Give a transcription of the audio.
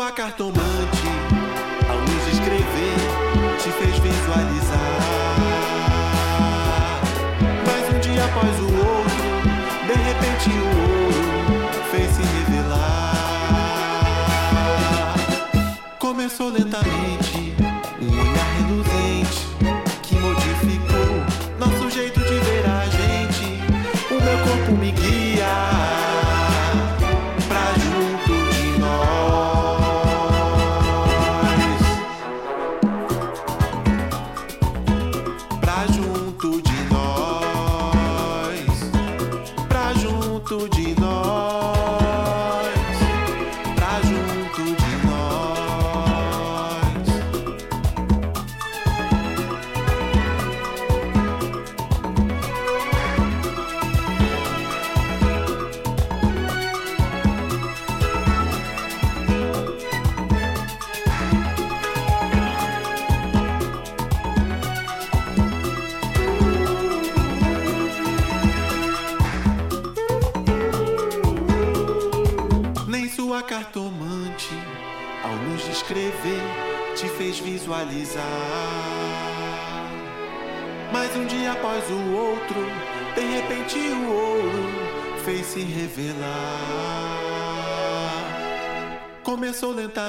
sua cartomante, ao nos escrever, te fez visualizar. Mas um dia após o outro, de repente o ouro fez se revelar. Começou lentamente, um olhar reluzente que modificou nosso jeito de ver a gente. O meu corpo me guia pra junto de nós, pra junto de nós, pra junto de nós, pra junto de nós. Nem sua cartomante, ao nos descrever, te fez visualizar. Mas um dia após o outro, de repente o ouro fez se revelar. Começou lentamente.